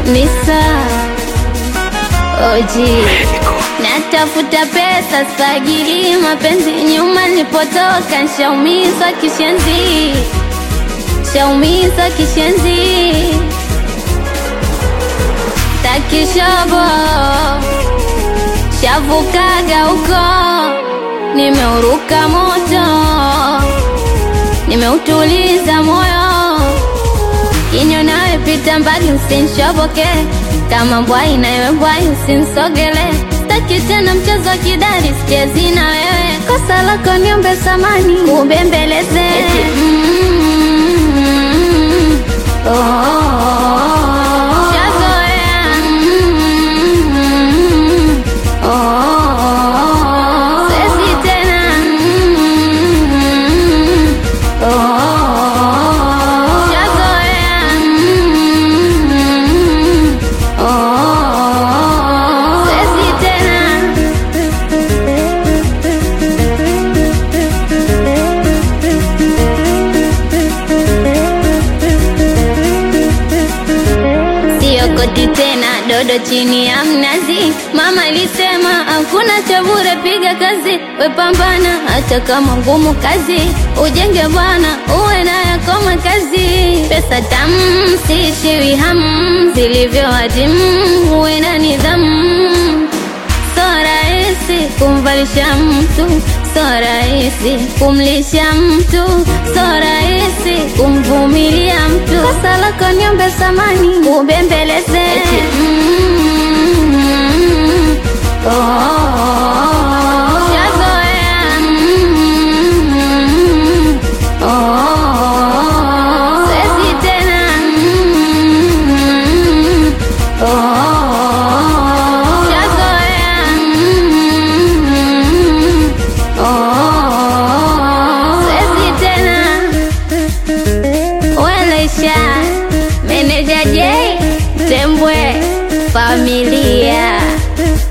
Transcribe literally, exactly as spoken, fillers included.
Nisa Oji natafuta pesa sagiri mapenzi nyuma nilipotoka nishaumizwa kishenzi Shaumizwa kishenzi Takishobo Shavukaga huko Nimeuruka moto Nimeutuliza moyo Inyo nawe pita mbali usinishoboke Kama mbwai na ewe mbwai usinisogele Sitaki tena mchezo kidari sichezi na wewe Kosa lako niombe samani ubembeleze mm-hmm. oh, oh, oh. Shazoea mm-hmm. oh, oh, oh. Sesi tena mm-hmm. oh, oh, oh. Shazoea mm-hmm. oh, oh, oh. Sesi tena Siokoti tena dodo chini ya mnazi Mama alisema hakuna cha bure piga kazi We pambana hata kama ngumu kazi Ujenge bwana uwe na yako makazi Pesa tamu siishiwi hamu Zilivyo hatimu uwe na nidhamu So rahisi kumvalisha mtu So rahisi kumlisha mtu So rahisi kumvumilia mtu Kosa lako niombe samani ubembeleze mm-hmm. oh, oh, oh. Shazoea mm-hmm. oh, oh, oh. Sesi tena mm-hmm. oh, oh, oh. Shazoea mm-hmm. oh, oh, oh. Sesi tena Weleisha Meneja J Tembwe Familia